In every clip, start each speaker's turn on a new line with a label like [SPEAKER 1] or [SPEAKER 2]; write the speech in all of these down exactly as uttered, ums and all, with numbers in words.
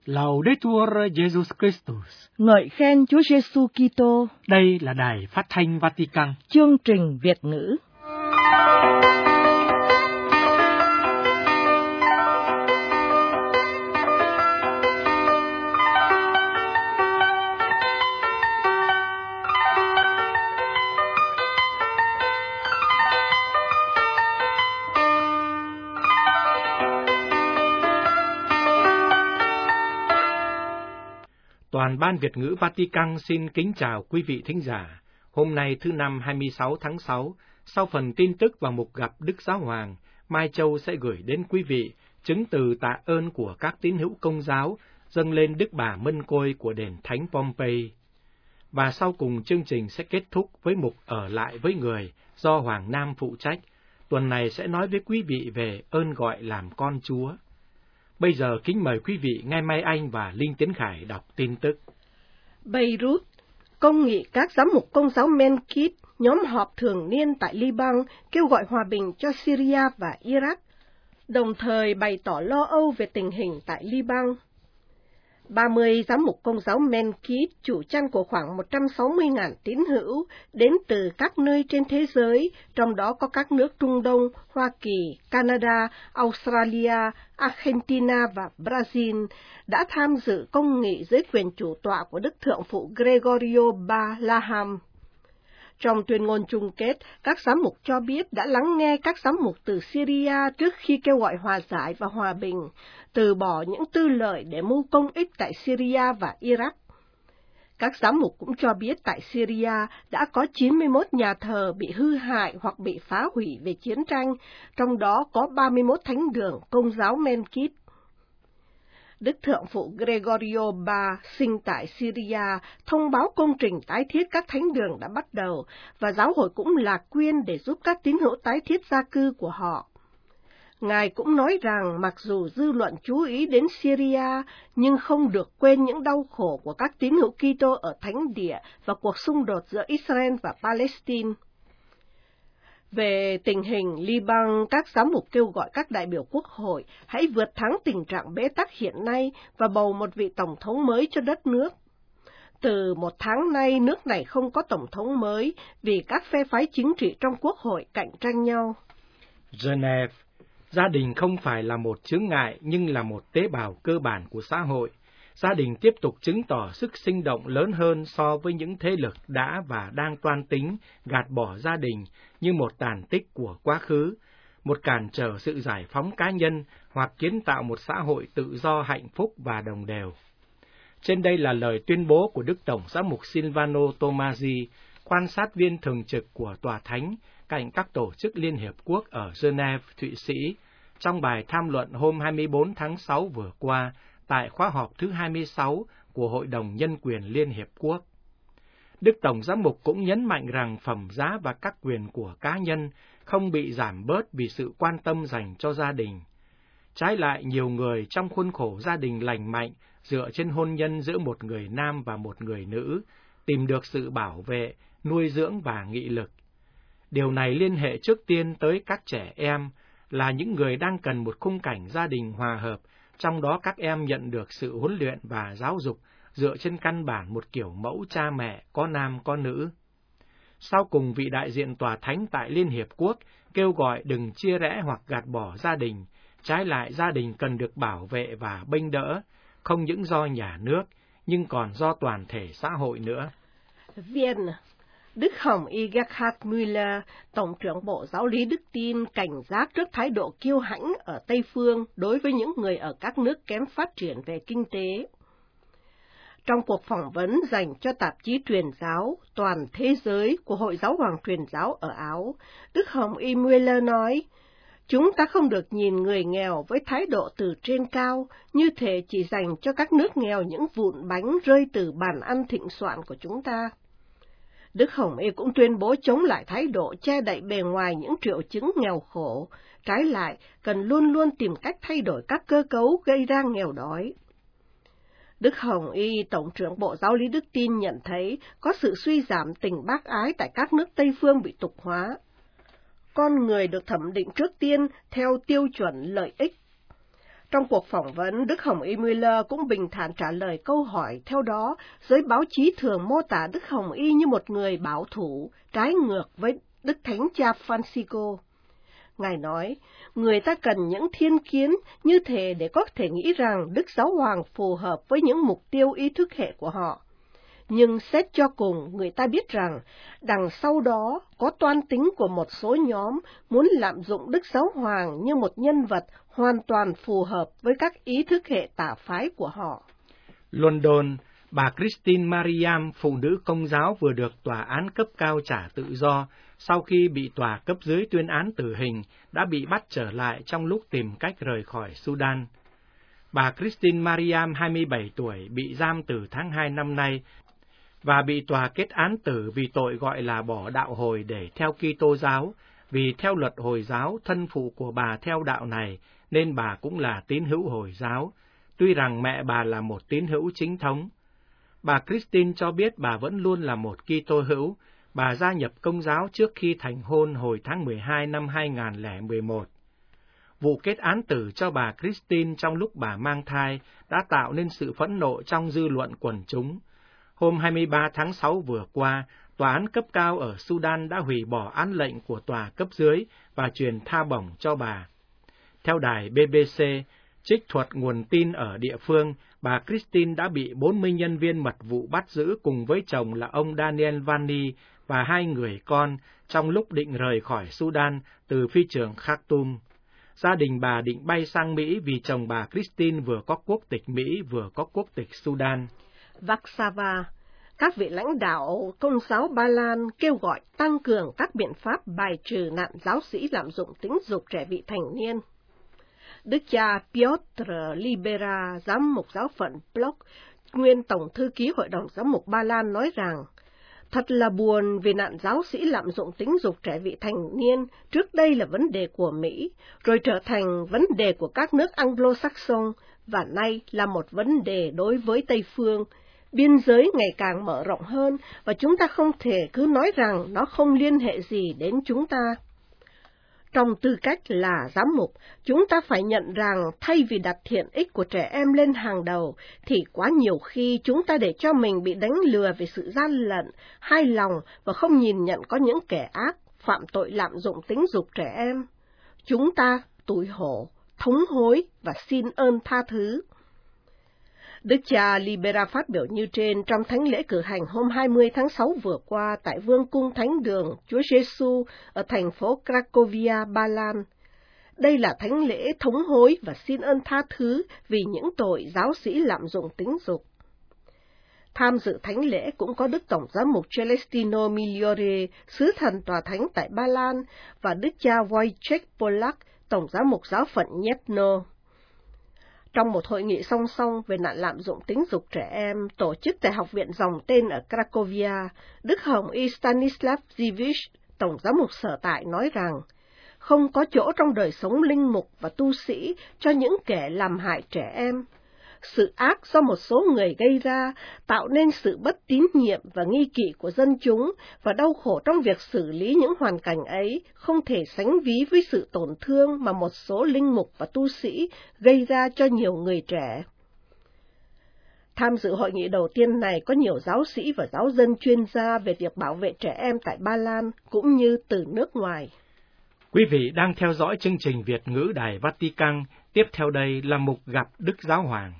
[SPEAKER 1] Laudetur Jesus Christus.
[SPEAKER 2] Ngợi khen Chúa Giêsu Kitô.
[SPEAKER 1] Đây là Đài Phát thanh Vatican.
[SPEAKER 2] Chương trình Việt ngữ.
[SPEAKER 1] Toàn ban Việt ngữ Vatican xin kính chào quý vị thính giả. Hôm nay thứ năm hai mươi sáu tháng sáu, sau phần tin tức và mục gặp Đức Giáo Hoàng, Mai Châu sẽ gửi đến quý vị chứng từ tạ ơn của các tín hữu Công giáo dâng lên Đức Bà Mân Côi của đền Thánh Pompey. Và sau cùng chương trình sẽ kết thúc với mục Ở lại với người do Hoàng Nam phụ trách. Tuần này sẽ nói với quý vị về ơn gọi làm con Chúa. Bây giờ kính mời quý vị nghe Mai Anh và Linh Tiến Khải đọc tin tức.
[SPEAKER 3] Beirut, công nghị các giám mục Công giáo Menkit, nhóm họp thường niên tại Liban, kêu gọi hòa bình cho Syria và Iraq, đồng thời bày tỏ lo âu về tình hình tại Liban. ba mươi giám mục Công giáo Menkit, chủ chăn của khoảng một trăm sáu mươi nghìn tín hữu, đến từ các nơi trên thế giới, trong đó có các nước Trung Đông, Hoa Kỳ, Canada, Australia, Argentina và Brazil, đã tham dự công nghị dưới quyền chủ tọa của Đức Thượng phụ Gregorio ba Laham. Trong tuyên ngôn chung kết, các giám mục cho biết đã lắng nghe các giám mục từ Syria trước khi kêu gọi hòa giải và hòa bình, từ bỏ những tư lợi để mưu công ích tại Syria và Iraq. Các giám mục cũng cho biết tại Syria đã có chín mươi mốt nhà thờ bị hư hại hoặc bị phá hủy về chiến tranh, trong đó có ba mươi mốt thánh đường Công giáo Menkit. Đức Thượng phụ Gregorio ba sinh tại Syria thông báo công trình tái thiết các thánh đường đã bắt đầu, và giáo hội cũng lạc quyên để giúp các tín hữu tái thiết gia cư của họ. Ngài cũng nói rằng mặc dù dư luận chú ý đến Syria, nhưng không được quên những đau khổ của các tín hữu Kitô ở thánh địa và cuộc xung đột giữa Israel và Palestine. Về tình hình Liban, các giám mục kêu gọi các đại biểu quốc hội hãy vượt thắng tình trạng bế tắc hiện nay và bầu một vị tổng thống mới cho đất nước. Từ một tháng nay, nước này không có tổng thống mới vì các phe phái chính trị trong quốc hội cạnh tranh nhau.
[SPEAKER 1] Geneva, gia đình không phải là một chướng ngại nhưng là một tế bào cơ bản của xã hội. Gia đình tiếp tục chứng tỏ sức sinh động lớn hơn so với những thế lực đã và đang toan tính gạt bỏ gia đình như một tàn tích của quá khứ, một cản trở sự giải phóng cá nhân hoặc kiến tạo một xã hội tự do hạnh phúc và đồng đều. Trên đây là lời tuyên bố của Đức Tổng giám mục Silvano Tomasi, quan sát viên thường trực của Tòa Thánh cạnh các tổ chức Liên Hiệp Quốc ở Geneva, Thụy Sĩ, trong bài tham luận hôm hai mươi bốn tháng sáu vừa qua tại khóa họp thứ hai mươi sáu của Hội đồng Nhân quyền Liên Hiệp Quốc. Đức Tổng giám mục cũng nhấn mạnh rằng phẩm giá và các quyền của cá nhân không bị giảm bớt vì sự quan tâm dành cho gia đình. Trái lại, nhiều người trong khuôn khổ gia đình lành mạnh dựa trên hôn nhân giữa một người nam và một người nữ tìm được sự bảo vệ, nuôi dưỡng và nghị lực. Điều này liên hệ trước tiên tới các trẻ em, là những người đang cần một khung cảnh gia đình hòa hợp, trong đó các em nhận được sự huấn luyện và giáo dục dựa trên căn bản một kiểu mẫu cha mẹ có nam có nữ. Sau cùng, vị đại diện Tòa Thánh tại Liên Hiệp Quốc kêu gọi đừng chia rẽ hoặc gạt bỏ gia đình, trái lại gia đình cần được bảo vệ và bênh đỡ, không những do nhà nước, nhưng còn do toàn thể xã hội nữa.
[SPEAKER 3] Vienna, Đức Hồng Y Gerhard Müller, Tổng trưởng Bộ Giáo lý Đức Tin, cảnh giác trước thái độ kiêu hãnh ở Tây Phương đối với những người ở các nước kém phát triển về kinh tế. Trong cuộc phỏng vấn dành cho tạp chí truyền giáo Toàn Thế Giới của Hội Giáo hoàng Truyền giáo ở Áo, Đức Hồng Y Müller nói, chúng ta không được nhìn người nghèo với thái độ từ trên cao, như thể chỉ dành cho các nước nghèo những vụn bánh rơi từ bàn ăn thịnh soạn của chúng ta. Đức Hồng Y cũng tuyên bố chống lại thái độ che đậy bề ngoài những triệu chứng nghèo khổ, trái lại cần luôn luôn tìm cách thay đổi các cơ cấu gây ra nghèo đói. Đức Hồng Y, Tổng trưởng Bộ Giáo lý Đức Tin, nhận thấy có sự suy giảm tình bác ái tại các nước Tây Phương bị tục hóa. Con người được thẩm định trước tiên theo tiêu chuẩn lợi ích. Trong cuộc phỏng vấn, Đức Hồng Y Müller cũng bình thản trả lời câu hỏi. Theo đó, giới báo chí thường mô tả Đức Hồng Y như một người bảo thủ, trái ngược với Đức Thánh Cha Francisco. Ngài nói, người ta cần những thiên kiến như thế để có thể nghĩ rằng Đức Giáo Hoàng phù hợp với những mục tiêu ý thức hệ của họ. Nhưng xét cho cùng, người ta biết rằng, đằng sau đó có toan tính của một số nhóm muốn lạm dụng Đức Giáo Hoàng như một nhân vật hoàn toàn phù hợp với các ý thức hệ tà phái của họ.
[SPEAKER 1] London, bà Christine Mariam, phụ nữ Công giáo vừa được tòa án cấp cao trả tự do sau khi bị tòa cấp dưới tuyên án tử hình, đã bị bắt trở lại trong lúc tìm cách rời khỏi Sudan. Bà Christine Mariam, hai mươi bảy tuổi, bị giam từ tháng hai năm nay và bị tòa kết án tử vì tội gọi là bỏ đạo hồi để theo Kitô giáo, vì theo luật Hồi giáo, thân phụ của bà theo đạo này, nên bà cũng là tín hữu Hồi giáo, tuy rằng mẹ bà là một tín hữu chính thống. Bà Christine cho biết bà vẫn luôn là một Kitô hữu. Bà gia nhập Công giáo trước khi thành hôn hồi tháng mười hai năm hai nghìn không trăm lẻ mốt. Vụ kết án tử cho bà Christine trong lúc bà mang thai đã tạo nên sự phẫn nộ trong dư luận quần chúng. Hôm hai mươi ba tháng sáu vừa qua, tòa án cấp cao ở Sudan đã hủy bỏ án lệnh của tòa cấp dưới và truyền tha bổng cho bà. Theo đài B B C, trích thuật nguồn tin ở địa phương, bà Christine đã bị bốn mươi nhân viên mật vụ bắt giữ cùng với chồng là ông Daniel Vani và hai người con trong lúc định rời khỏi Sudan từ phi trường Khartoum. Gia đình bà định bay sang Mỹ vì chồng bà Christine vừa có quốc tịch Mỹ vừa có quốc tịch Sudan.
[SPEAKER 3] Warsaw, các vị lãnh đạo Công giáo Ba Lan kêu gọi tăng cường các biện pháp bài trừ nạn giáo sĩ lạm dụng tính dục trẻ vị thành niên. Đức cha Piotr Libera, giám mục giáo phận Plock, nguyên tổng thư ký Hội đồng Giám mục Ba Lan nói rằng, thật là buồn vì nạn giáo sĩ lạm dụng tính dục trẻ vị thành niên trước đây là vấn đề của Mỹ, rồi trở thành vấn đề của các nước Anglo-Saxon, và nay là một vấn đề đối với Tây Phương. Biên giới ngày càng mở rộng hơn, và chúng ta không thể cứ nói rằng nó không liên hệ gì đến chúng ta. Trong tư cách là giám mục, chúng ta phải nhận rằng thay vì đặt thiện ích của trẻ em lên hàng đầu, thì quá nhiều khi chúng ta để cho mình bị đánh lừa về sự gian lận, hai lòng và không nhìn nhận có những kẻ ác, phạm tội lạm dụng tính dục trẻ em. Chúng ta tủi hổ, thống hối và xin ơn tha thứ. Đức cha Libera phát biểu như trên trong thánh lễ cử hành hôm hai mươi tháng sáu vừa qua tại Vương cung Thánh đường Chúa Giêsu ở thành phố Cracovia, Ba Lan. Đây là thánh lễ thống hối và xin ơn tha thứ vì những tội giáo sĩ lạm dụng tính dục. Tham dự thánh lễ cũng có Đức Tổng giám mục Celestino Migliore, sứ thần tòa thánh tại Ba Lan, và Đức cha Wojciech Polak, Tổng giám mục giáo phận Gniezno. Trong một hội nghị song song về nạn lạm dụng tính dục trẻ em tổ chức tại Học viện Dòng Tên ở Cracovia, Đức Hồng Y Stanislav Dziwisz, Tổng giám mục sở tại nói rằng, không có chỗ trong đời sống linh mục và tu sĩ cho những kẻ làm hại trẻ em. Sự ác do một số người gây ra tạo nên sự bất tín nhiệm và nghi kỵ của dân chúng, và đau khổ trong việc xử lý những hoàn cảnh ấy không thể sánh ví với sự tổn thương mà một số linh mục và tu sĩ gây ra cho nhiều người trẻ. Tham dự hội nghị đầu tiên này có nhiều giáo sĩ và giáo dân chuyên gia về việc bảo vệ trẻ em tại Ba Lan cũng như từ nước ngoài.
[SPEAKER 1] Quý vị đang theo dõi chương trình Việt ngữ Đài Vatican. Tiếp theo đây là mục gặp Đức Giáo Hoàng.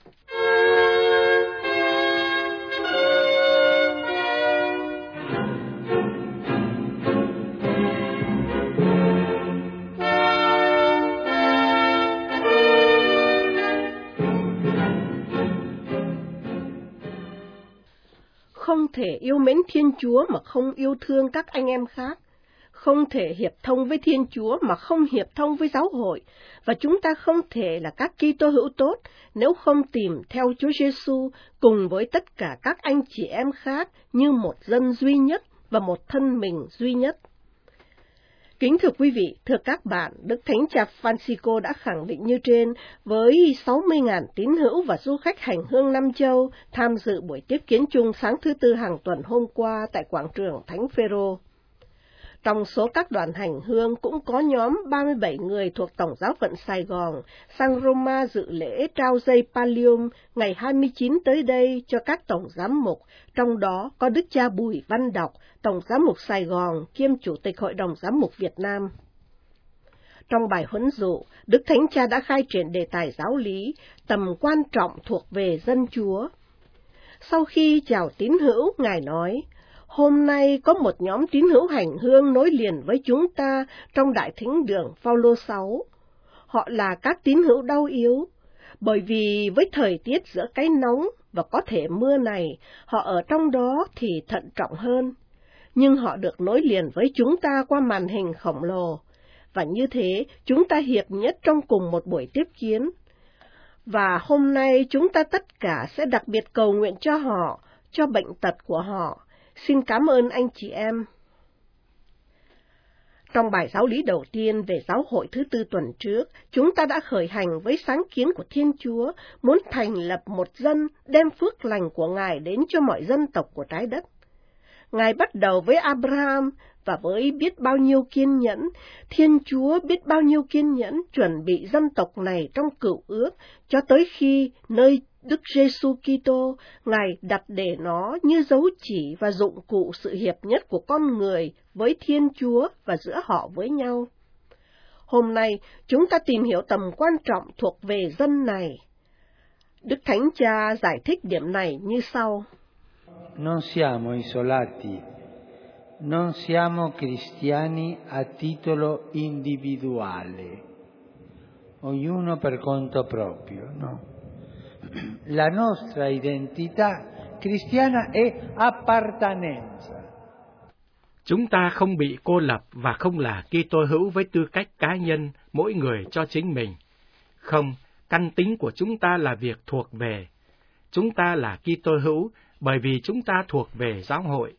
[SPEAKER 3] Không thể yêu mến Thiên Chúa mà không yêu thương các anh em khác, không thể hiệp thông với Thiên Chúa mà không hiệp thông với giáo hội, và chúng ta không thể là các Kitô hữu tốt nếu không tìm theo Chúa Giêsu cùng với tất cả các anh chị em khác như một dân duy nhất và một thân mình duy nhất. Kính thưa quý vị, thưa các bạn, Đức Thánh Cha Francisco đã khẳng định như trên với sáu mươi nghìn tín hữu và du khách hành hương Nam Châu tham dự buổi tiếp kiến chung sáng thứ Tư hàng tuần hôm qua tại quảng trường Thánh Phêrô. Trong số các đoàn hành hương cũng có nhóm ba mươi bảy người thuộc Tổng giáo phận Sài Gòn sang Roma dự lễ trao dây Pallium ngày hai mươi chín tới đây cho các tổng giám mục, trong đó có Đức cha Bùi Văn Đọc, Tổng giám mục Sài Gòn kiêm Chủ tịch Hội đồng Giám mục Việt Nam. Trong bài huấn dụ, Đức Thánh Cha đã khai triển đề tài giáo lý, tầm quan trọng thuộc về dân Chúa. Sau khi chào tín hữu, Ngài nói, hôm nay có một nhóm tín hữu hành hương nối liền với chúng ta trong Đại Thính đường Phaolô sáu. Họ là các tín hữu đau yếu, bởi vì với thời tiết giữa cái nóng và có thể mưa này, họ ở trong đó thì thận trọng hơn. Nhưng họ được nối liền với chúng ta qua màn hình khổng lồ, và như thế chúng ta hiệp nhất trong cùng một buổi tiếp kiến. Và hôm nay chúng ta tất cả sẽ đặc biệt cầu nguyện cho họ, cho bệnh tật của họ. Xin cảm ơn anh chị em. Trong bài giáo lý đầu tiên về giáo hội thứ tư tuần trước, chúng ta đã khởi hành với sáng kiến của Thiên Chúa, muốn thành lập một dân đem phước lành của Ngài đến cho mọi dân tộc của trái đất. Ngài bắt đầu với Abraham, và với biết bao nhiêu kiên nhẫn, Thiên Chúa biết bao nhiêu kiên nhẫn chuẩn bị dân tộc này trong cựu ước, cho tới khi nơi Đức Giêsu Kitô, Ngài đặt để nó như dấu chỉ và dụng cụ sự hiệp nhất của con người với Thiên Chúa và giữa họ với nhau. Hôm nay, chúng ta tìm hiểu tầm quan trọng thuộc về dân này. Đức Thánh Cha giải thích điểm này như sau.
[SPEAKER 4] Non siamo isolati, non siamo cristiani a titolo individuale, ognuno per conto proprio, no? La nostra identità cristiana è appartenenza.
[SPEAKER 1] Chúng ta không bị cô lập và không là Kitô hữu với tư cách cá nhân, mỗi người cho chính mình. Không, căn tính của chúng ta là việc thuộc về. Chúng ta là Kitô hữu bởi vì chúng ta thuộc về giáo hội.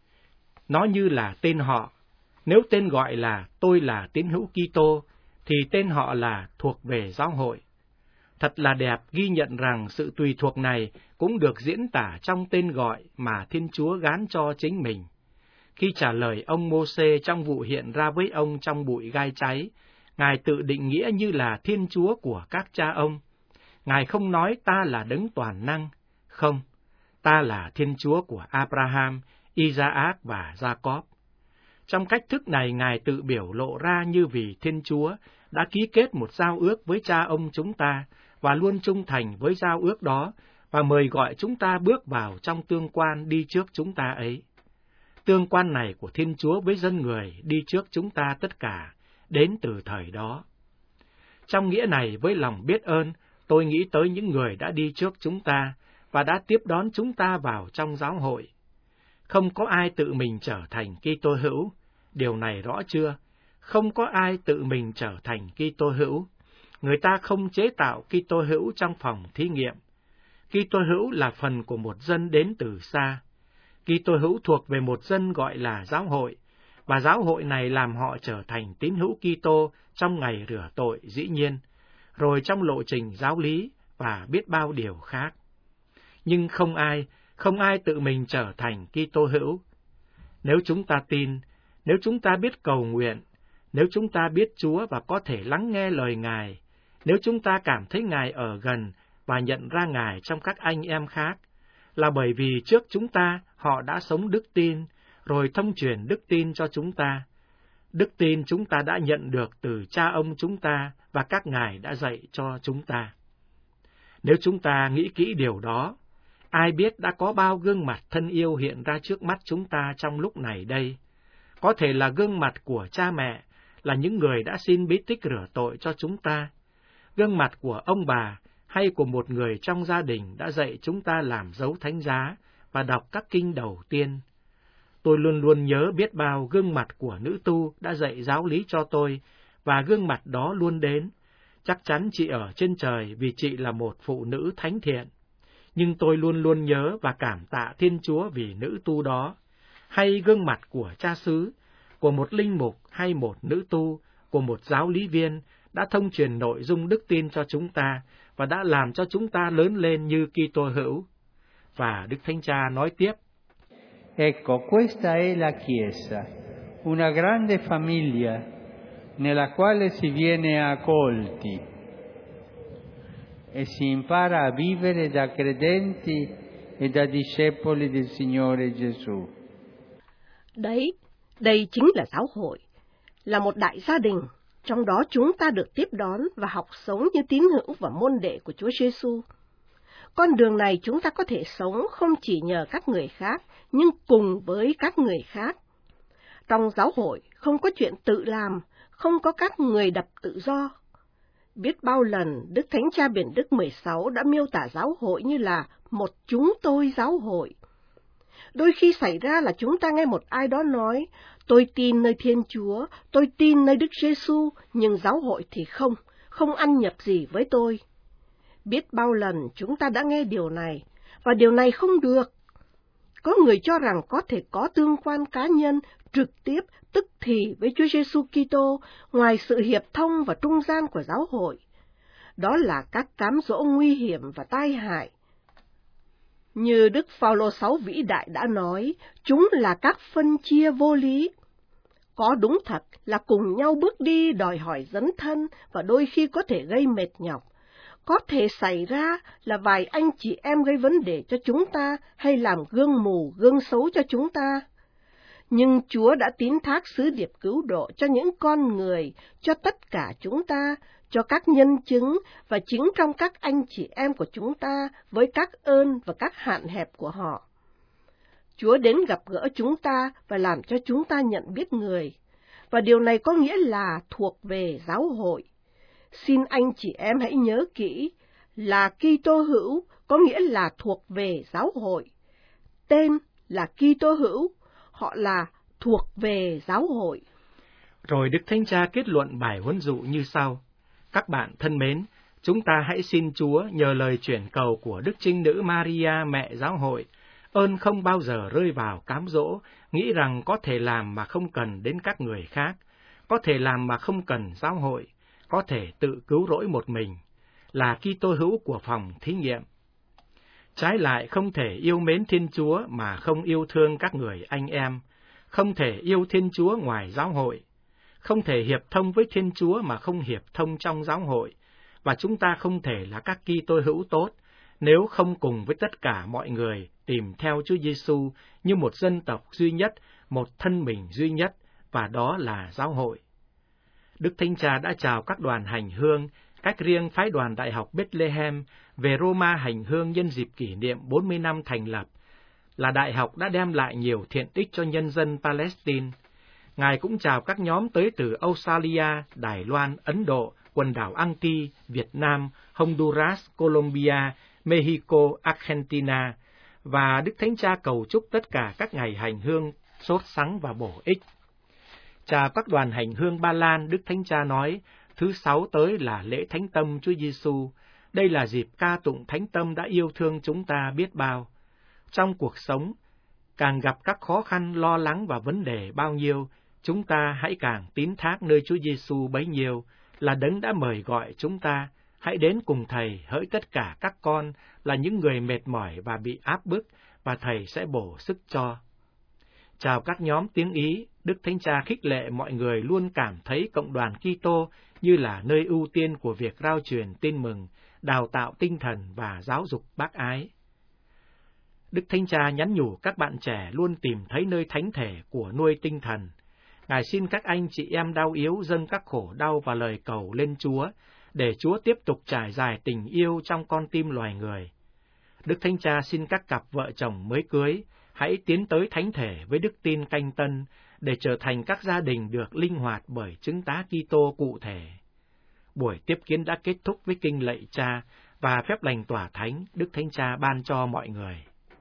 [SPEAKER 1] Nó như là tên họ. Nếu tên gọi là tôi là tín hữu Kitô, thì tên họ là thuộc về giáo hội. Thật là đẹp ghi nhận rằng sự tùy thuộc này cũng được diễn tả trong tên gọi mà Thiên Chúa gán cho chính mình. Khi trả lời ông Mô-sê trong vụ hiện ra với ông trong bụi gai cháy, Ngài tự định nghĩa như là Thiên Chúa của các cha ông. Ngài không nói ta là đấng toàn năng, không, ta là Thiên Chúa của Abraham, Isaac và Jacob. Trong cách thức này, Ngài tự biểu lộ ra như vì Thiên Chúa đã ký kết một giao ước với cha ông chúng ta, và luôn trung thành với giao ước đó, và mời gọi chúng ta bước vào trong tương quan đi trước chúng ta ấy. Tương quan này của Thiên Chúa với dân người đi trước chúng ta tất cả, đến từ thời đó. Trong nghĩa này, với lòng biết ơn, tôi nghĩ tới những người đã đi trước chúng ta, và đã tiếp đón chúng ta vào trong giáo hội. Không có ai tự mình trở thành Kitô hữu, điều này rõ chưa? Không có ai tự mình trở thành Kitô hữu. Người ta không chế tạo Kitô hữu trong phòng thí nghiệm. Kitô hữu là phần của một dân đến từ xa. Kitô hữu thuộc về một dân gọi là giáo hội, và giáo hội này làm họ trở thành tín hữu Kitô trong ngày rửa tội dĩ nhiên, rồi trong lộ trình giáo lý và biết bao điều khác. Nhưng không ai, không ai tự mình trở thành Kitô hữu. Nếu chúng ta tin, nếu chúng ta biết cầu nguyện, nếu chúng ta biết Chúa và có thể lắng nghe lời Ngài, nếu chúng ta cảm thấy Ngài ở gần và nhận ra Ngài trong các anh em khác, là bởi vì trước chúng ta họ đã sống đức tin, rồi thông truyền đức tin cho chúng ta. Đức tin chúng ta đã nhận được từ cha ông chúng ta và các Ngài đã dạy cho chúng ta. Nếu chúng ta nghĩ kỹ điều đó, ai biết đã có bao gương mặt thân yêu hiện ra trước mắt chúng ta trong lúc này đây. Có thể là gương mặt của cha mẹ, là những người đã xin bí tích rửa tội cho chúng ta. Gương mặt của ông bà hay của một người trong gia đình đã dạy chúng ta làm dấu thánh giá và đọc các kinh đầu tiên. Tôi luôn luôn nhớ biết bao gương mặt của nữ tu đã dạy giáo lý cho tôi, và gương mặt đó luôn đến. Chắc chắn chị ở trên trời vì chị là một phụ nữ thánh thiện. Nhưng tôi luôn luôn nhớ và cảm tạ Thiên Chúa vì nữ tu đó. Hay gương mặt của cha xứ, của một linh mục hay một nữ tu, của một giáo lý viên đã thông truyền nội dung đức tin cho chúng ta và đã làm cho chúng ta lớn lên như Kitô hữu. Và Đức Thánh Cha nói tiếp:
[SPEAKER 4] Ecco, questa è la Chiesa, una grande famiglia nella quale si viene accolti e si impara a vivere da credenti e da discepoli del Signore Gesù.
[SPEAKER 3] Đấy, đây chính là giáo hội, là một đại gia đình, trong đó chúng ta được tiếp đón và học sống như tín hữu và môn đệ của Chúa Giêsu. Con đường này chúng ta có thể sống không chỉ nhờ các người khác, nhưng cùng với các người khác. Trong giáo hội không có chuyện tự làm, không có các người đập tự do. Biết bao lần Đức Thánh Cha Biển Đức mười sáu đã miêu tả giáo hội như là một chúng tôi giáo hội. Đôi khi xảy ra là chúng ta nghe một ai đó nói, tôi tin nơi Thiên Chúa, tôi tin nơi Đức Giêsu, nhưng giáo hội thì không, không ăn nhập gì với tôi. Biết bao lần chúng ta đã nghe điều này, và điều này không được. Có người cho rằng có thể có tương quan cá nhân trực tiếp tức thì với Chúa Giêsu Kitô ngoài sự hiệp thông và trung gian của giáo hội. Đó là các cám dỗ nguy hiểm và tai hại. Như Đức Phaolô sáu vĩ đại đã nói, chúng là các phân chia vô lý. Có đúng thật là cùng nhau bước đi đòi hỏi dấn thân và đôi khi có thể gây mệt nhọc. Có thể xảy ra là vài anh chị em gây vấn đề cho chúng ta hay làm gương mù, gương xấu cho chúng ta. Nhưng Chúa đã tín thác sứ điệp cứu độ cho những con người, cho tất cả chúng ta, cho các nhân chứng và chính trong các anh chị em của chúng ta với các ơn và các hạn hẹp của họ. Chúa đến gặp gỡ chúng ta và làm cho chúng ta nhận biết người, và điều này có nghĩa là thuộc về giáo hội. Xin anh chị em hãy nhớ kỹ là Kitô hữu có nghĩa là thuộc về giáo hội. Tên là Kitô hữu, họ là thuộc về giáo hội.
[SPEAKER 1] Rồi Đức Thánh Cha kết luận bài huấn dụ như sau: Các bạn thân mến, chúng ta hãy xin Chúa nhờ lời chuyển cầu của Đức Trinh Nữ Maria mẹ giáo hội, ơn không bao giờ rơi vào cám dỗ, nghĩ rằng có thể làm mà không cần đến các người khác, có thể làm mà không cần giáo hội, có thể tự cứu rỗi một mình, là Kitô hữu của phòng thí nghiệm. Trái lại, không thể yêu mến Thiên Chúa mà không yêu thương các người anh em, không thể yêu Thiên Chúa ngoài giáo hội, không thể hiệp thông với Thiên Chúa mà không hiệp thông trong giáo hội, và chúng ta không thể là các Kitô hữu tốt nếu không cùng với tất cả mọi người tìm theo Chúa Giêsu như một dân tộc duy nhất, một thân mình duy nhất, và đó là giáo hội. Đức Thánh Cha đã chào các đoàn hành hương, cách riêng phái đoàn Đại học Bethlehem về Roma hành hương nhân dịp kỷ niệm bốn mươi năm thành lập, là đại học đã đem lại nhiều thiện ích cho nhân dân Palestine. Ngài cũng chào các nhóm tới từ Australia, Đài Loan, Ấn Độ, quần đảo Anti, Việt Nam, Honduras, Colombia, Mexico, Argentina, và Đức Thánh Cha cầu chúc tất cả các ngày hành hương sốt sắng và bổ ích. Chào các đoàn hành hương Ba Lan, Đức Thánh Cha nói, thứ sáu tới là lễ Thánh Tâm Chúa Giêsu. Đây là dịp ca tụng Thánh Tâm đã yêu thương chúng ta biết bao. Trong cuộc sống, càng gặp các khó khăn, lo lắng và vấn đề bao nhiêu, chúng ta hãy càng tín thác nơi Chúa Giêsu bấy nhiêu, là Đấng đã mời gọi chúng ta, hãy đến cùng Thầy, hỡi tất cả các con là những người mệt mỏi và bị áp bức, và Thầy sẽ bổ sức cho. Chào các nhóm tiếng Ý, Đức Thánh Cha khích lệ mọi người luôn cảm thấy cộng đoàn Kitô như là nơi ưu tiên của việc rao truyền tin mừng, đào tạo tinh thần và giáo dục bác ái. Đức Thánh Cha nhắn nhủ các bạn trẻ luôn tìm thấy nơi thánh thể của nuôi tinh thần. Ngài xin các anh chị em đau yếu dâng các khổ đau và lời cầu lên Chúa, để Chúa tiếp tục trải dài tình yêu trong con tim loài người. Đức Thánh Cha xin các cặp vợ chồng mới cưới, hãy tiến tới thánh thể với đức tin canh tân, để trở thành các gia đình được linh hoạt bởi chứng tá Kitô cụ thể. Buổi tiếp kiến đã kết thúc với kinh lạy Cha và phép lành tỏa thánh Đức Thánh Cha ban cho mọi người.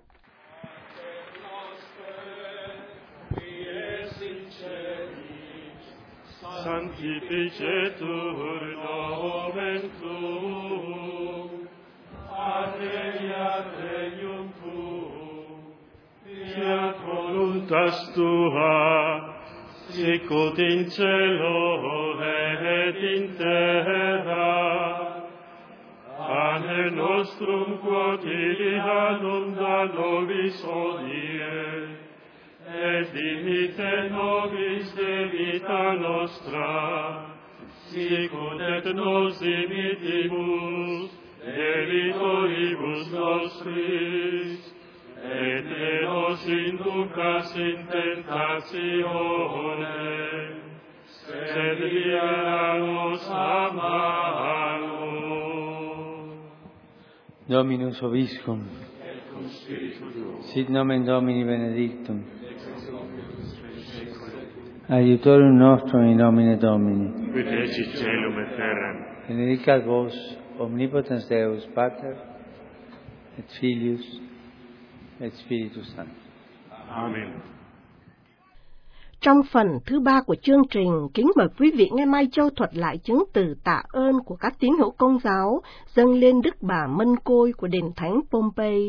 [SPEAKER 5] Sanctificetur nomen tuum, adveniat regnum tuum, fiat voluntas tua, sicut in cielo et in terra. Pane nostrum quotidianum da nobis hodie, et dimite nobis de vita nostra, sicut et nos dimittimus debitoribus nostris, et ne nos inducas in tentatione, sed libera nos a malo.
[SPEAKER 4] Dominus vobiscum, sit nomen Domini benedictum, aiutorium nostrum in nomine Domini,
[SPEAKER 5] Qui feci celum et terram,
[SPEAKER 4] benedicat vos omnipotens Deus, Pater, et Filius, et Spiritus Sanctus.
[SPEAKER 5] Amen.
[SPEAKER 3] Trong phần thứ ba của chương trình, kính mời quý vị nghe Mai Châu thuật lại chứng từ tạ ơn của các tín hữu Công giáo dâng lên Đức Bà Mân Côi của đền thánh Pompey.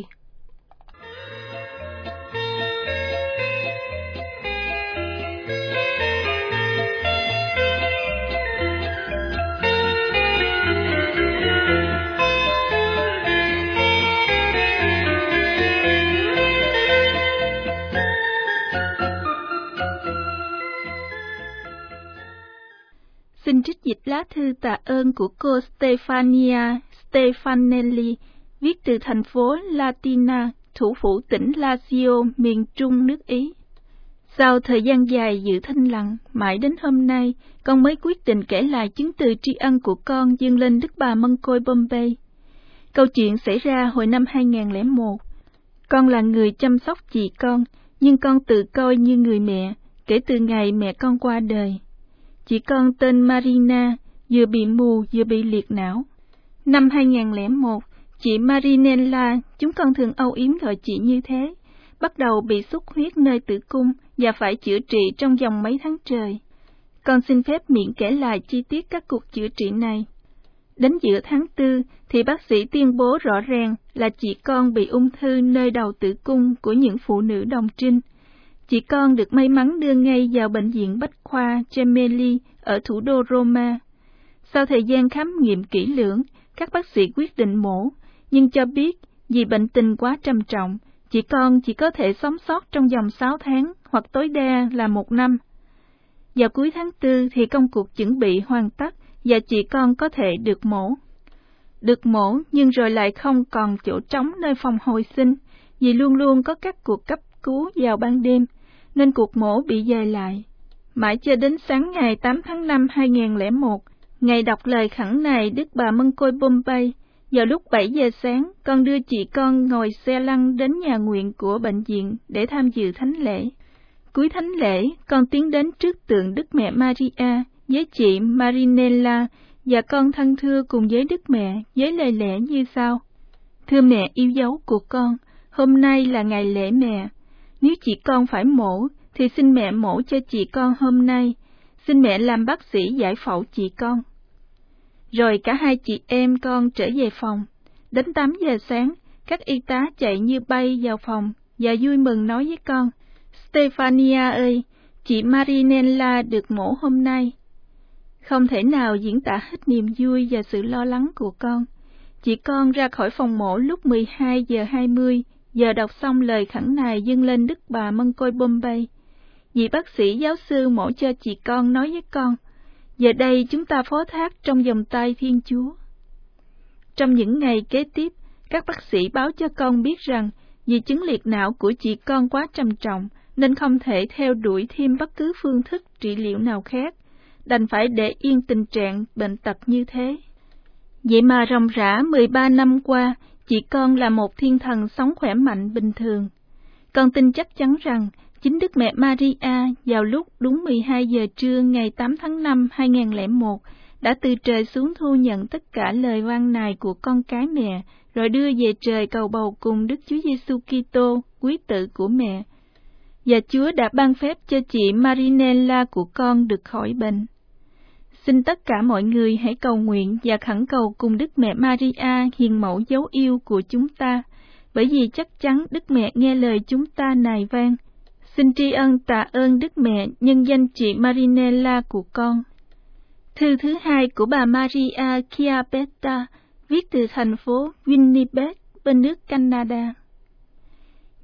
[SPEAKER 6] Xin trích dịch lá thư tạ ơn của cô Stefania Stefanelli, viết từ thành phố Latina, thủ phủ tỉnh Lazio, miền Trung nước Ý. Sau thời gian dài giữ thinh lặng, mãi đến hôm nay, con mới quyết định kể lại chứng từ tri ân của con dâng lên Đức Bà Mân Côi Pompey. Câu chuyện xảy ra hồi năm hai nghìn lẻ một. Con là người chăm sóc chị con, nhưng con tự coi như người mẹ, kể từ ngày mẹ con qua đời. Chị con tên Marina, vừa bị mù vừa bị liệt não. Năm hai nghìn lẻ một, chị Marinella, chúng con thường âu yếm gọi chị như thế, bắt đầu bị xuất huyết nơi tử cung và phải chữa trị trong vòng mấy tháng trời. Con xin phép miễn kể lại chi tiết các cuộc chữa trị này. Đến giữa tháng tư thì bác sĩ tuyên bố rõ ràng là chị con bị ung thư nơi đầu tử cung của những phụ nữ đồng trinh. Chị con được may mắn đưa ngay vào bệnh viện Bách khoa Gemelli ở thủ đô Roma. Sau thời gian khám nghiệm kỹ lưỡng, các bác sĩ quyết định mổ, nhưng cho biết vì bệnh tình quá trầm trọng, chị con chỉ có thể sống sót trong vòng sáu tháng hoặc tối đa là một năm. Vào cuối tháng tư thì công cuộc chuẩn bị hoàn tất và chị con có thể được mổ. Được mổ nhưng rồi lại không còn chỗ trống nơi phòng hồi sinh, vì luôn luôn có các cuộc cấp cứu vào ban đêm, nên cuộc mổ bị dời lại. Mãi cho đến sáng ngày tám tháng năm hai nghìn lẻ một, ngày đọc lời khẩn nài Đức Bà Mân Côi Pompey, vào lúc bảy giờ sáng, con đưa chị con ngồi xe lăn đến nhà nguyện của bệnh viện để tham dự thánh lễ. Cuối thánh lễ, con tiến đến trước tượng Đức Mẹ Maria với chị Marinella và con thân thưa cùng với Đức Mẹ với lời lẽ như sau: Thưa mẹ yêu dấu của con, hôm nay là ngày lễ mẹ. Nếu chị con phải mổ, thì xin mẹ mổ cho chị con hôm nay. Xin mẹ làm bác sĩ giải phẫu chị con. Rồi cả hai chị em con trở về phòng. Đến tám giờ sáng, các y tá chạy như bay vào phòng và vui mừng nói với con: Stefania ơi, chị Marinella được mổ hôm nay. Không thể nào diễn tả hết niềm vui và sự lo lắng của con. Chị con ra khỏi phòng mổ lúc mười hai giờ hai mươi, giờ đọc xong lời khẩn nài dâng lên Đức Bà Mân Côi Pompey. Vị bác sĩ giáo sư mổ cho chị con nói với con: Giờ đây chúng ta phó thác trong vòng tay Thiên Chúa. Trong những ngày kế tiếp, các bác sĩ báo cho con biết rằng vì chứng liệt não của chị con quá trầm trọng nên không thể theo đuổi thêm bất cứ phương thức trị liệu nào khác, đành phải để yên tình trạng bệnh tật như thế. Vậy mà ròng rã mười ba năm qua, chị con là một thiên thần sống khỏe mạnh bình thường. Con tin chắc chắn rằng chính Đức Mẹ Maria vào lúc đúng mười hai giờ trưa ngày tám tháng năm hai nghìn lẻ một đã từ trời xuống thu nhận tất cả lời van nài của con cái mẹ, rồi đưa về trời cầu bầu cùng Đức Chúa Giêsu Kitô, quý tử của mẹ. Và Chúa đã ban phép cho chị Marinella của con được khỏi bệnh. Xin tất cả mọi người hãy cầu nguyện và khẩn cầu cùng Đức Mẹ Maria, hiền mẫu dấu yêu của chúng ta, bởi vì chắc chắn Đức Mẹ nghe lời chúng ta nài van. Xin tri ân tạ ơn Đức Mẹ nhân danh chị Marinella của con. Thư thứ hai của bà Maria Chiappetta, viết từ thành phố Winnipeg bên nước Canada.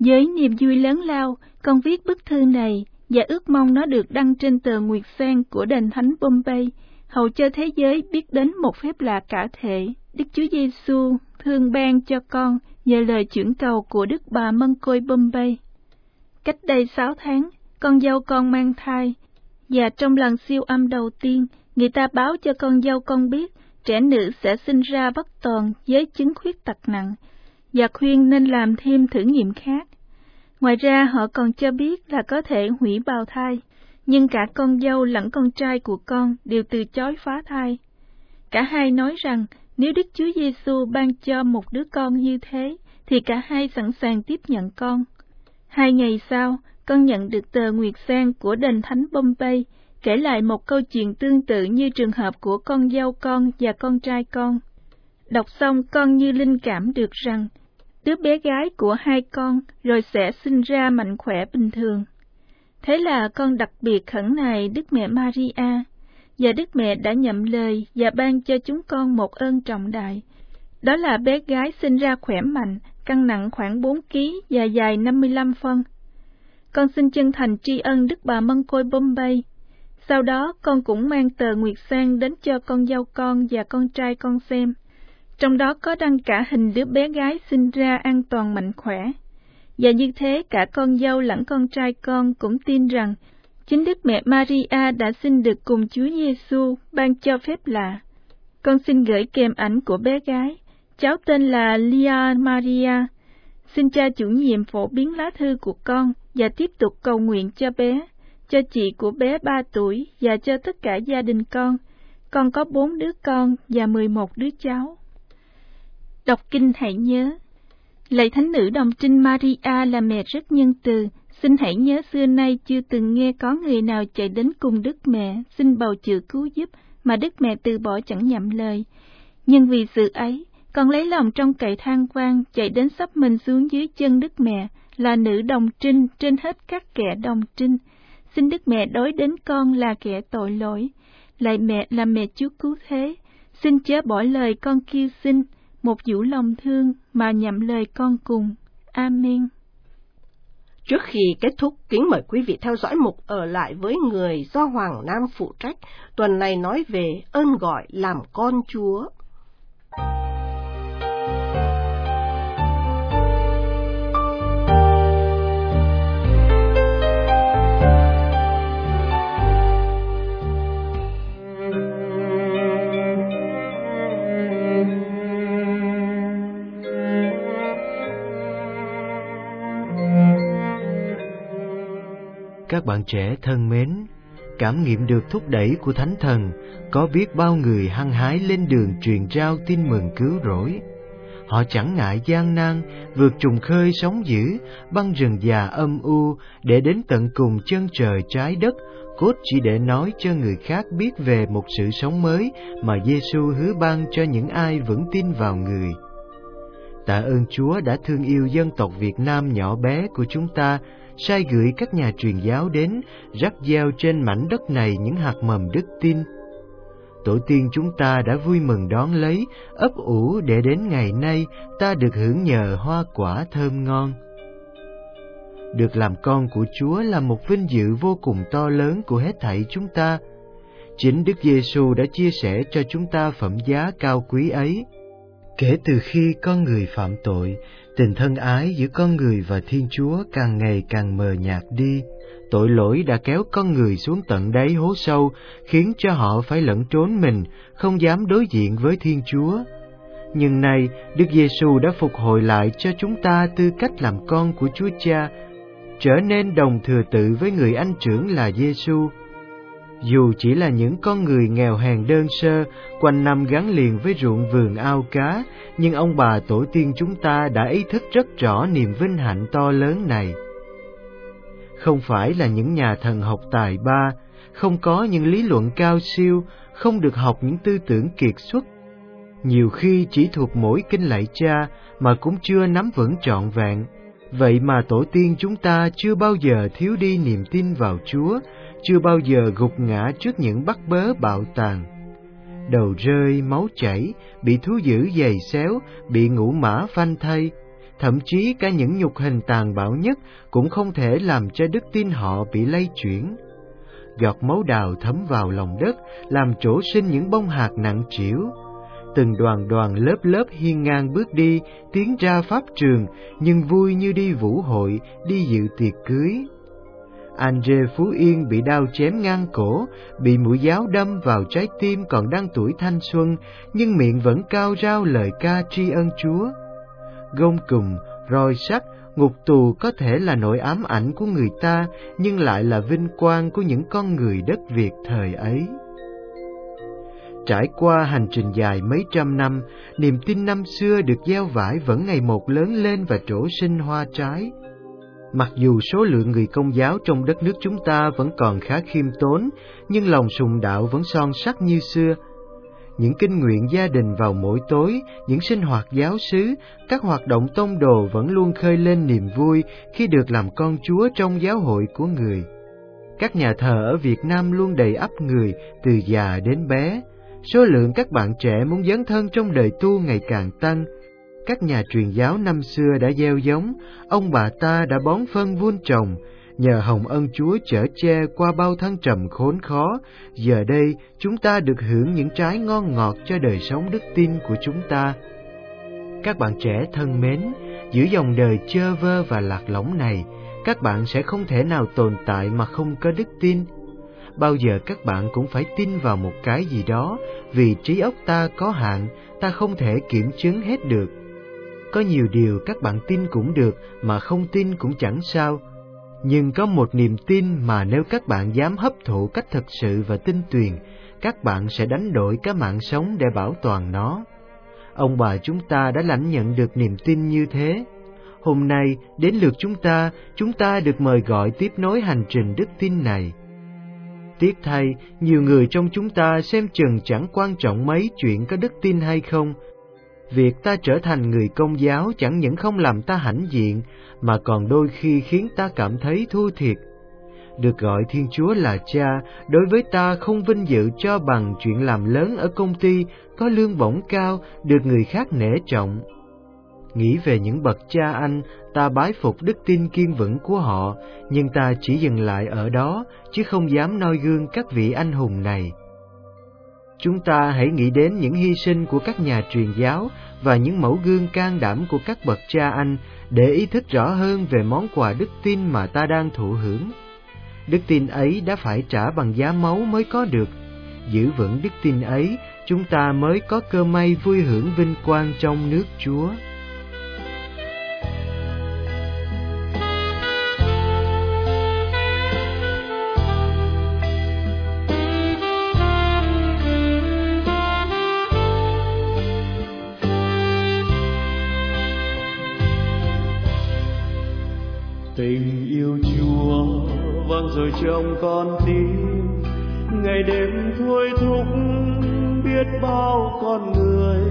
[SPEAKER 6] Với niềm vui lớn lao, con viết bức thư này và ước mong nó được đăng trên tờ Nguyệt Sen của Đền Thánh Bombay, hầu cho thế giới biết đến một phép lạ cả thể. Đức Chúa Giêsu thương ban cho con nhờ lời chuyển cầu của Đức Bà Mân Côi Bombay. Cách đây sáu tháng, con dâu con mang thai, và trong lần siêu âm đầu tiên, người ta báo cho con dâu con biết trẻ nữ sẽ sinh ra bất toàn với chứng khuyết tật nặng, và khuyên nên làm thêm thử nghiệm khác. Ngoài ra họ còn cho biết là có thể hủy bào thai, nhưng cả con dâu lẫn con trai của con đều từ chối phá thai. Cả hai nói rằng nếu Đức Chúa Giêsu ban cho một đứa con như thế, thì cả hai sẵn sàng tiếp nhận con. Hai ngày sau, con nhận được tờ Nguyệt Sen của Đền Thánh Bombay, kể lại một câu chuyện tương tự như trường hợp của con dâu con và con trai con. Đọc xong, con như linh cảm được rằng đứa bé gái của hai con rồi sẽ sinh ra mạnh khỏe bình thường. Thế là con đặc biệt khẩn nài Đức Mẹ Maria, và Đức Mẹ đã nhậm lời và ban cho chúng con một ơn trọng đại. Đó là bé gái sinh ra khỏe mạnh, cân nặng khoảng bốn ki lô gam và dài năm mươi lăm phân. Con xin chân thành tri ân Đức Bà Mân Côi Bombay. Sau đó, con cũng mang tờ Nguyệt Sen đến cho con dâu con và con trai con xem. Trong đó có đăng cả hình đứa bé gái sinh ra an toàn mạnh khỏe. Và như thế, cả con dâu lẫn con trai con cũng tin rằng chính Đức Mẹ Maria đã sinh được cùng Chúa Giêsu ban cho phép lạ. Con xin gửi kèm ảnh của bé gái. Cháu tên là Lia Maria. Xin cha chủ nhiệm phổ biến lá thư của con và tiếp tục cầu nguyện cho bé, cho chị của bé ba tuổi và cho tất cả gia đình con. Con có bốn đứa con và mười một đứa cháu. Đọc kinh hãy nhớ. Lạy Thánh nữ Đồng Trinh Maria là mẹ rất nhân từ. Xin hãy nhớ xưa nay chưa từng nghe có người nào chạy đến cùng Đức Mẹ xin bầu chữa cứu giúp mà Đức Mẹ từ bỏ chẳng nhậm lời. Nhưng vì sự ấy, con lấy lòng trong cậy than vang chạy đến sắp mình xuống dưới chân Đức Mẹ là nữ đồng trinh trên hết các kẻ đồng trinh. Xin Đức Mẹ đối đến con là kẻ tội lỗi. Lạy mẹ là mẹ Chúa cứu thế. Xin chớ bỏ lời con kêu xin, một vũ lòng thương mà nhậm lời con cùng. Amen.
[SPEAKER 3] Trước khi kết thúc, kính mời quý vị theo dõi mục Ở lại với người do Hoàng Nam phụ trách. Tuần này nói về ơn gọi làm con Chúa.
[SPEAKER 7] Các bạn trẻ thân mến, cảm nghiệm được thúc đẩy của Thánh Thần, có biết bao người hăng hái lên đường truyền rao tin mừng cứu rỗi. Họ chẳng ngại gian nan, vượt trùng khơi sóng dữ, băng rừng già âm u, để đến tận cùng chân trời trái đất, cốt chỉ để nói cho người khác biết về một sự sống mới mà Giêsu hứa ban cho những ai vững tin vào Người. Tạ ơn Chúa đã thương yêu dân tộc Việt Nam nhỏ bé của chúng ta, sai gửi các nhà truyền giáo đến, rắc gieo trên mảnh đất này những hạt mầm đức tin. Tổ tiên chúng ta đã vui mừng đón lấy, ấp ủ để đến ngày nay ta được hưởng nhờ hoa quả thơm ngon. Được làm con của Chúa là một vinh dự vô cùng to lớn của hết thảy chúng ta. Chính Đức Giêsu đã chia sẻ cho chúng ta phẩm giá cao quý ấy. Kể từ khi con người phạm tội, tình thân ái giữa con người và Thiên Chúa càng ngày càng mờ nhạt đi. Tội lỗi đã kéo con người xuống tận đáy hố sâu, khiến cho họ phải lẩn trốn mình, không dám đối diện với Thiên Chúa. Nhưng nay, Đức Giêsu đã phục hồi lại cho chúng ta tư cách làm con của Chúa Cha, trở nên đồng thừa tự với người anh trưởng là Giêsu. Dù chỉ là những con người nghèo hèn đơn sơ, quanh năm gắn liền với ruộng vườn ao cá, nhưng ông bà tổ tiên chúng ta đã ý thức rất rõ niềm vinh hạnh to lớn này. Không phải là những nhà thần học tài ba, không có những lý luận cao siêu, không được học những tư tưởng kiệt xuất. Nhiều khi chỉ thuộc mỗi kinh lạy Cha mà cũng chưa nắm vững trọn vẹn. Vậy mà tổ tiên chúng ta chưa bao giờ thiếu đi niềm tin vào Chúa, chưa bao giờ gục ngã trước những bắt bớ bạo tàn. Đầu rơi, máu chảy, bị thú dữ giày xéo, bị ngũ mã phanh thây. thậm chí cả những nhục hình tàn bạo nhất cũng không thể làm cho đức tin họ bị lay chuyển. Giọt máu đào thấm vào lòng đất, làm trổ sinh những bông hạt nặng trĩu. Từng đoàn đoàn lớp lớp hiên ngang bước đi, tiến ra pháp trường, nhưng vui như đi vũ hội, đi dự tiệc cưới. Andre Phú Yên bị đao chém ngang cổ, bị mũi giáo đâm vào trái tim còn đang tuổi thanh xuân, nhưng miệng vẫn cao rao lời ca tri ân Chúa. Gông cùm, roi sắt, ngục tù có thể là nỗi ám ảnh của người ta, nhưng lại là vinh quang của những con người đất Việt thời ấy. Trải qua hành trình dài mấy trăm năm, niềm tin năm xưa được gieo vải vẫn ngày một lớn lên và trổ sinh hoa trái. Mặc dù số lượng người Công giáo trong đất nước chúng ta vẫn còn khá khiêm tốn, nhưng lòng sùng đạo vẫn son sắc như xưa. Những kinh nguyện gia đình vào mỗi tối, những sinh hoạt giáo xứ, các hoạt động tông đồ vẫn luôn khơi lên niềm vui khi được làm con Chúa trong giáo hội của người. Các nhà thờ ở Việt Nam luôn đầy ắp người, từ già đến bé. Số lượng các bạn trẻ muốn dấn thân trong đời tu ngày càng tăng. Các nhà truyền giáo năm xưa đã gieo giống, ông bà ta đã bón phân vun trồng, nhờ hồng ân Chúa chở che qua bao thăng trầm khốn khó, giờ đây chúng ta được hưởng những trái ngon ngọt cho đời sống đức tin của chúng ta. Các bạn trẻ thân mến, giữa dòng đời chơ vơ và lạc lõng này, các bạn sẽ không thể nào tồn tại mà không có đức tin. Bao giờ các bạn cũng phải tin vào một cái gì đó, vì trí óc ta có hạn, ta không thể kiểm chứng hết được. Có nhiều điều các bạn tin cũng được, mà không tin cũng chẳng sao. Nhưng có một niềm tin mà nếu các bạn dám hấp thụ cách thật sự và tinh tuyền, các bạn sẽ đánh đổi cả mạng sống để bảo toàn nó. Ông bà chúng ta đã lãnh nhận được niềm tin như thế. Hôm nay, đến lượt chúng ta, chúng ta được mời gọi tiếp nối hành trình đức tin này. Tiếc thay, nhiều người trong chúng ta xem chừng chẳng quan trọng mấy chuyện có đức tin hay không. Việc ta trở thành người Công giáo chẳng những không làm ta hãnh diện, mà còn đôi khi khiến ta cảm thấy thua thiệt. Được gọi Thiên Chúa là cha, đối với ta không vinh dự cho bằng chuyện làm lớn ở công ty, có lương bổng cao, được người khác nể trọng. Nghĩ về những bậc cha anh, ta bái phục đức tin kiên vững của họ, nhưng ta chỉ dừng lại ở đó, chứ không dám noi gương các vị anh hùng này. Chúng ta hãy nghĩ đến những hy sinh của các nhà truyền giáo và những mẫu gương can đảm của các bậc cha anh để ý thức rõ hơn về món quà đức tin mà ta đang thụ hưởng. Đức tin ấy đã phải trả bằng giá máu mới có được. Giữ vững đức tin ấy, chúng ta mới có cơ may vui hưởng vinh quang trong nước Chúa.
[SPEAKER 8] Tình yêu Chúa vang rồi trong con tim, ngày đêm thôi thúc biết bao con người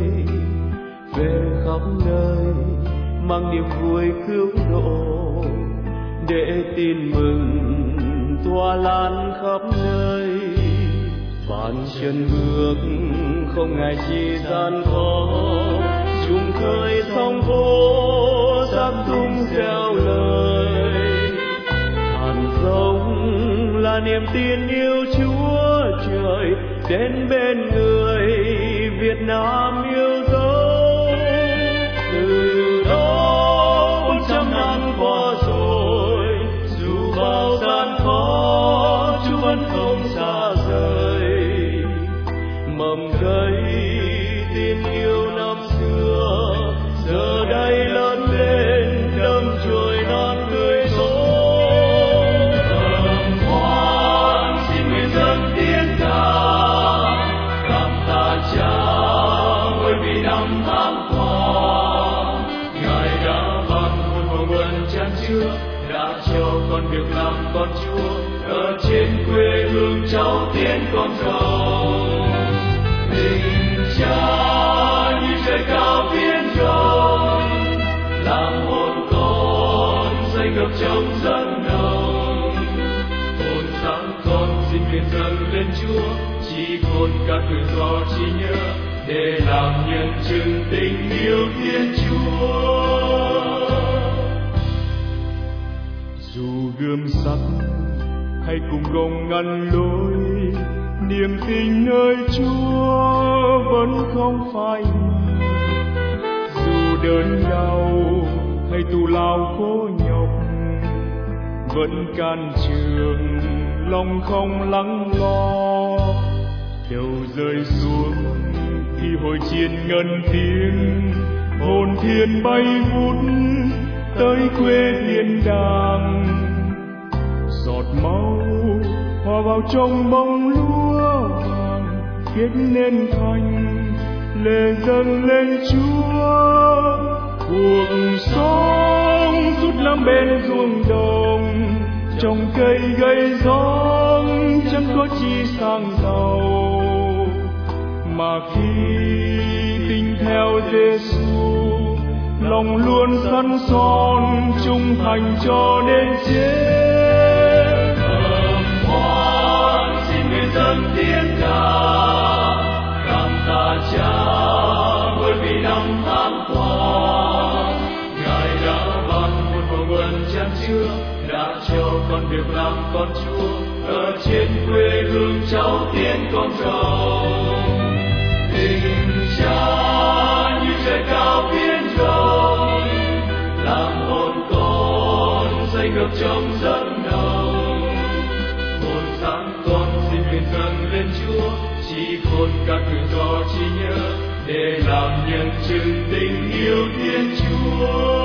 [SPEAKER 8] về khắp nơi mang niềm vui cứu độ, để tin mừng tỏa lan khắp nơi. Bàn chân bước không ngại chi gian khó, chung khơi sóng vỗ giác tung theo lời. Hàn giống là niềm tin yêu Chúa trời, đến bên người Việt Nam yêu dấu. Từ đó bốn trăm năm qua rồi, dù bao gian khó Chúa vẫn không xa rời. Mầm cây tin yêu năm xưa giờ đây lớn lên đâm chồi non tươi tốt. Cầm khoan xin nguyện dâng tiếng ca, cảm tạ Cha bởi vì năm tháng qua Ngài đã ban muôn màu bận chan chứa, đã cho con việc làm con Chúa ở trên quê hương cháu tiến con giàu. Tình Cha như trời cao biển rộng, làm hồn con xây ngập trong dân nồng. Hồn sáng con xin nguyện dâng lên Chúa, chỉ khôn cả tự do chỉ nhớ, để làm nhân chứng tình yêu Thiên Chúa. gươm sắt hay cùng gồng ngăn lối, niềm tin nơi Chúa vẫn không phai mờ. Dù đớn đau hay tù lao khổ nhọc, vẫn can trường lòng không lắng lo. Đầu rơi xuống khi hồi chiến ngân tiếng, hồn thiên bay vút tới quê thiên đàng. Giọt máu hòa vào trong bông lúa vàng, kết nên thành lệ dâng lên Chúa. Cuộc sống rút lắm bên ruộng đồng, trồng cây gây gió chẳng có chi sang giàu, mà khi tin theo Giêsu, lòng luôn sẵn son trung thành cho đến chết. Âm hoan xin người dân tiếng ca, cảm tạ Cha bởi vì năm tháng qua Ngài đã ban một màu nguồn chan chứa, đã cho con được làm con Chúa ở trên quê hương cháu tiến con giàu. Tình Cha như trời cao biển rộng, làm hồn con say ngập trong giấc nồng. Hồn sáng con xin nguyện dâng lên Chúa, chỉ khôn các tự do chỉ nhớ để làm nhân chứng tình yêu Thiên Chúa.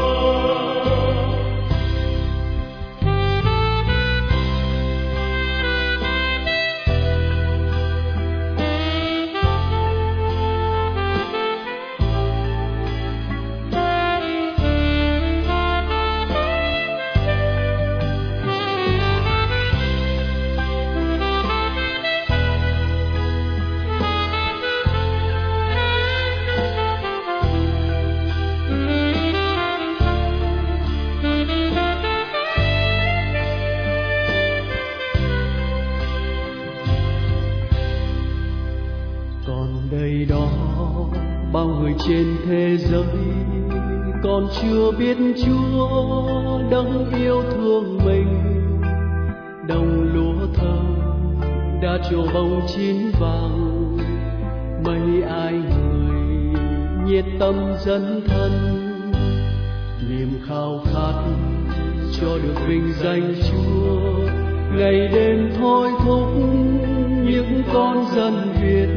[SPEAKER 8] Trên thế giới còn chưa biết Chúa đấng yêu thương mình, đồng lúa thơm đã trổ bông chín vàng, mấy ai người nhiệt tâm dấn thân, niềm khao khát cho được vinh danh Chúa, ngày đêm thôi thúc những con dân Việt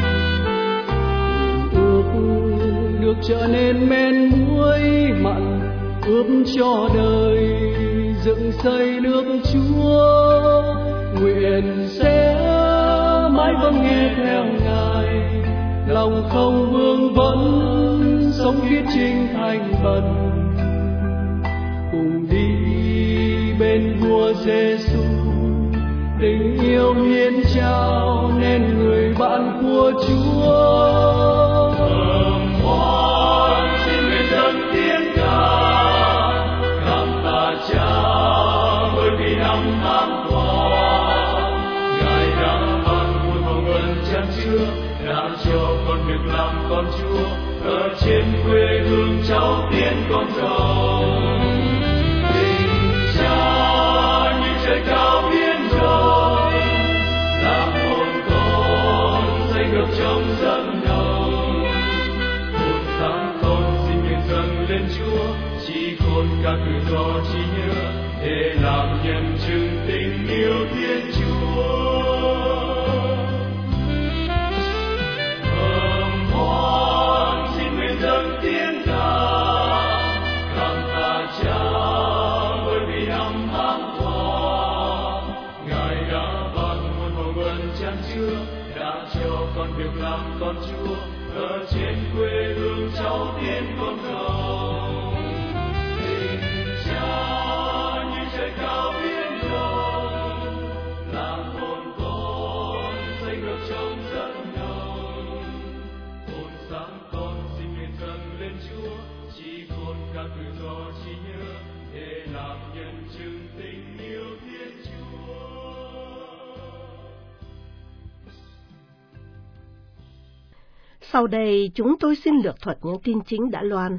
[SPEAKER 8] được trở nên men muối mặn, ướp cho đời dựng xây nước Chúa. Nguyện sẽ mãi vâng nghe theo Ngài, lòng không vương vấn, sống biết chính thành bần, cùng đi bên vua Giêsu, tình yêu hiến trao nên người bạn của Chúa. Con Chúa ở trên quê hương cháu tiến con giàu. Tình Cha như trời cao biển rộng, làm hồn con say ngập trong giấc nồng. Hồn sáng con xin nguyện dâng lên Chúa, chỉ khôn các tự do chỉ nhớ để làm nhân chứng tình yêu Thiên Chúa. Được làm con Chúa ở trên quê hương cháu tiến con giàu. Tình Cha như trời cao biển rộng, làm hồn con say ngập trong giấc nồng. Hồn sáng con xin nguyện dâng lên Chúa, chỉ khôn các tự do chỉ nhớ để làm nhân chứng tình yêu Thiên Chúa.
[SPEAKER 3] Sau đây chúng tôi xin lược thuật những tin chính đã loan.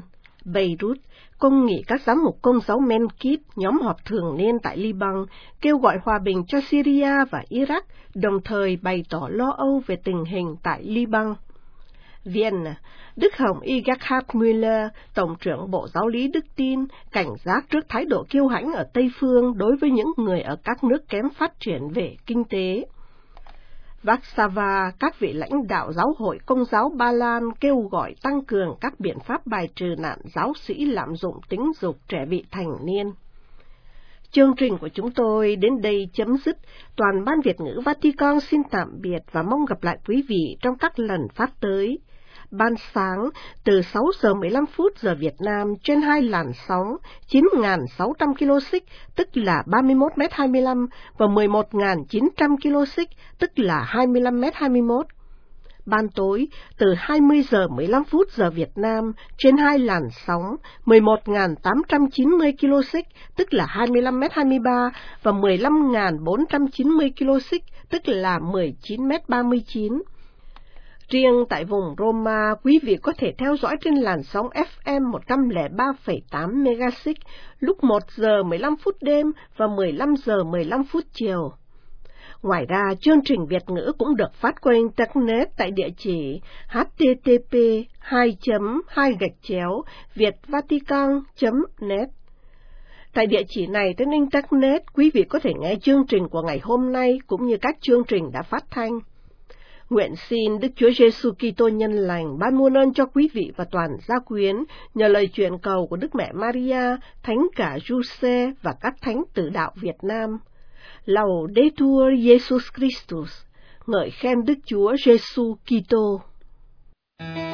[SPEAKER 3] Beirut, Công nghị các giám mục Công giáo Menkit, nhóm họp thường niên tại Liban, kêu gọi hòa bình cho Syria và Iraq, đồng thời bày tỏ lo âu về tình hình tại Liban. Vienna, Đức Hồng Y. Gerhard Müller, Tổng trưởng Bộ Giáo lý Đức Tin, cảnh giác trước thái độ kiêu hãnh ở Tây Phương đối với những người ở các nước kém phát triển về kinh tế. Warsaw, các vị lãnh đạo giáo hội Công giáo Ba Lan kêu gọi tăng cường các biện pháp bài trừ nạn giáo sĩ lạm dụng tính dục trẻ vị thành niên. Chương trình của chúng tôi đến đây chấm dứt. Toàn ban Việt ngữ Vatican xin tạm biệt và mong gặp lại quý vị trong các lần phát tới. Ban sáng từ sáu giờ mười lăm phút giờ Việt Nam trên hai làn sóng chín nghìn sáu trăm ki lô xích tức là ba mươi mốt mét hai mươi lăm và mười một nghìn chín trăm ki lô xích tức là hai mươi lăm mét hai mươi mốt. Ban tối từ hai mươi giờ mười lăm phút giờ Việt Nam trên hai làn sóng mười một nghìn tám trăm chín mươi ki lô xích tức là hai mươi lăm mét hai mươi ba và mười lăm nghìn bốn trăm chín mươi ki lô xích tức là mười chín mét ba mươi chín. Riêng tại vùng Roma, quý vị có thể theo dõi trên làn sóng ép em một trăm lẻ ba phẩy tám MHz lúc một giờ mười lăm phút đêm và mười lăm giờ mười lăm phút chiều. Ngoài ra, chương trình Việt ngữ cũng được phát qua Internet tại địa chỉ h t t p hai chấm hai gạch chéo vietvatican chấm net. Tại địa chỉ này trên Internet, quý vị có thể nghe chương trình của ngày hôm nay cũng như các chương trình đã phát thanh. Nguyện xin Đức Chúa Giêsu Kitô nhân lành ban muôn ơn cho quý vị và toàn gia quyến nhờ lời truyền cầu của Đức Mẹ Maria, Thánh cả Giuse và các thánh tử đạo Việt Nam. Laudetur Jesus Christus, ngợi khen Đức Chúa Giêsu Kitô.